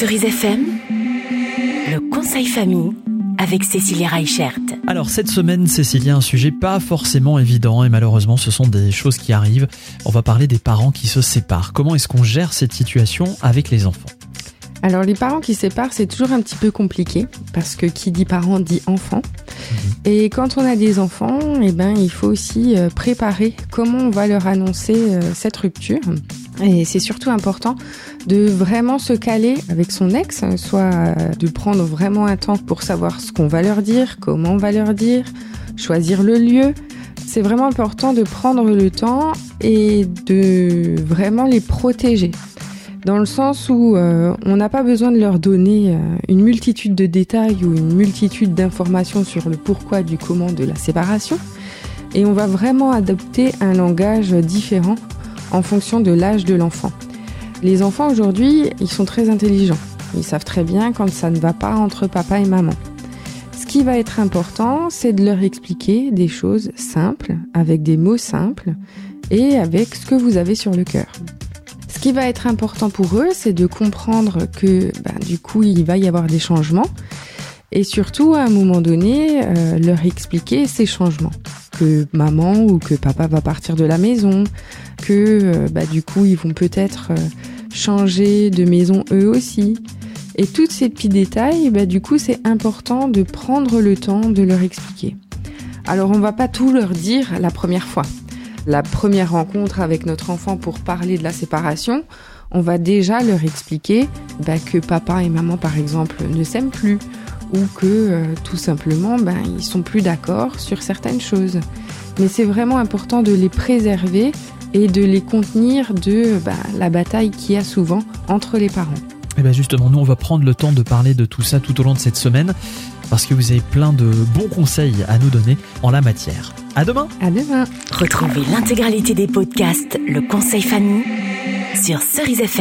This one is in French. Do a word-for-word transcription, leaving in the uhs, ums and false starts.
Cerise F M, le conseil famille avec Cécilia Reichert. Alors cette semaine, Cécilia, un sujet pas forcément évident et malheureusement ce sont des choses qui arrivent. On va parler des parents qui se séparent. Comment est-ce qu'on gère cette situation avec les enfants ? Alors les parents qui se séparent, c'est toujours un petit peu compliqué parce que qui dit parent dit enfant. Mmh. Et quand on a des enfants, eh ben, il faut aussi préparer comment on va leur annoncer cette rupture. Et c'est surtout important de vraiment se caler avec son ex, soit de prendre vraiment un temps pour savoir ce qu'on va leur dire, comment on va leur dire, choisir le lieu. C'est vraiment important de prendre le temps et de vraiment les protéger. Dans le sens où euh, on n'a pas besoin de leur donner euh, une multitude de détails ou une multitude d'informations sur le pourquoi du comment de la séparation. Et on va vraiment adopter un langage différent en fonction de l'âge de l'enfant. Les enfants aujourd'hui, ils sont très intelligents. Ils savent très bien quand ça ne va pas entre papa et maman. Ce qui va être important, c'est de leur expliquer des choses simples, avec des mots simples et avec ce que vous avez sur le cœur. Ce qui va être important pour eux, c'est de comprendre que ben, du coup, il va y avoir des changements et surtout, à un moment donné, euh, leur expliquer ces changements. Que maman ou que papa va partir de la maison, que euh, bah, du coup, ils vont peut-être euh, changer de maison eux aussi. Et tous ces petits détails, bah, du coup, c'est important de prendre le temps de leur expliquer. Alors, on va pas tout leur dire la première fois. La première rencontre avec notre enfant pour parler de la séparation, on va déjà leur expliquer bah, que papa et maman, par exemple, ne s'aiment plus ou que euh, tout simplement, ben, ils sont plus d'accord sur certaines choses. Mais c'est vraiment important de les préserver et de les contenir de ben, la bataille qu'il y a souvent entre les parents. Et bien justement, nous on va prendre le temps de parler de tout ça tout au long de cette semaine parce que vous avez plein de bons conseils à nous donner en la matière. À demain. À demain. Retrouvez l'intégralité des podcasts Le Conseil Famille sur Cerise F M.